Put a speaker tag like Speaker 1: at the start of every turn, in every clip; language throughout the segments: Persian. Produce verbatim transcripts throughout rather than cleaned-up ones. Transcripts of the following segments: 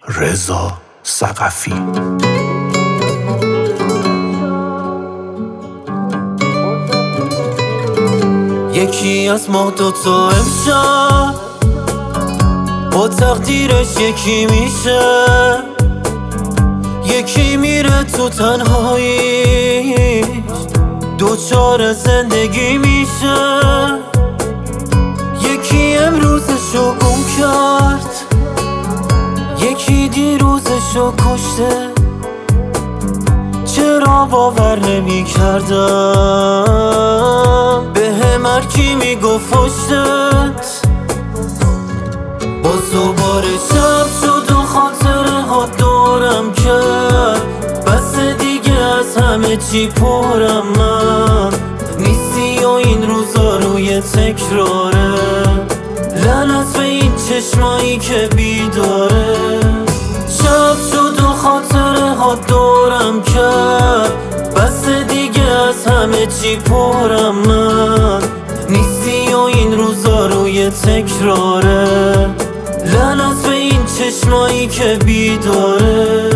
Speaker 1: رضا ثقفی.
Speaker 2: یکی از ما دوتا امشب با تقدیرش یکی میشه، یکی میره تو تنهاییش دوچار زندگی میشه، یکی امروزشو گم کرد، یکی دیروزشو کشته. چرا باور نمی کردم به هم هرکی می گفت پشتت. باز دوباره شب شد و خاطره ها دورم کرد، بس دیگه از همه چی پرم من نیستی و این روزا روی تکراره. لعنت به این چشمایی که بیداره. شب شد و خاطره ها دورم کرد، بس دیگه از همه چی پرم من نیستی و این روزا روی تکراره. لعنت به این چشمایی که بیداره.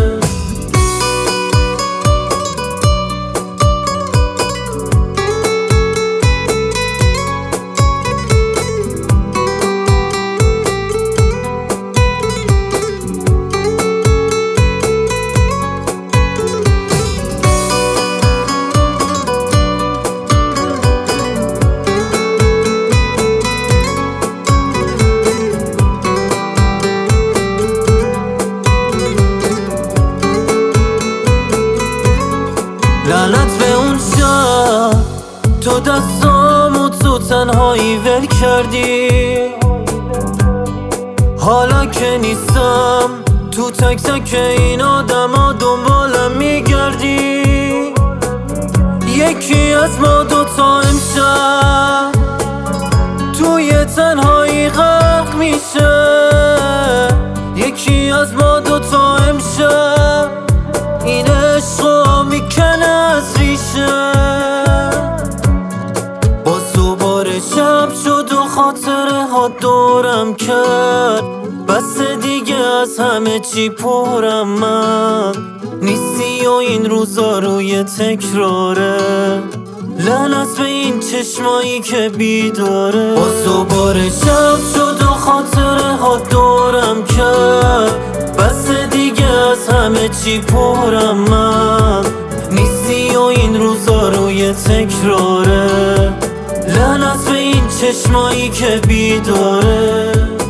Speaker 2: لعنت به اون شب تو دستامو تو تنهایی ول کردی. حالا که نیستم تو تک تک این آدم ها دنبالم میگردی. یکی از ما دوتا امشب توی تنهایی غرق میشه، یکی از ما دوتا امشب این عشقو میکنه از ریشه. باز دوباره شب شد و خاطره ها دورم کرد، بس دیگه از همه چی پرم من نیستی و این روزا روی تکراره. لعنت به این چشمایی که بیداره. باز دوباره شب شد و خاطره ها دورم کرد، بس دیگه از همه چی پرم من نیستی و این روزا روی تکراره. لعنت به این چشمایی که بیداره.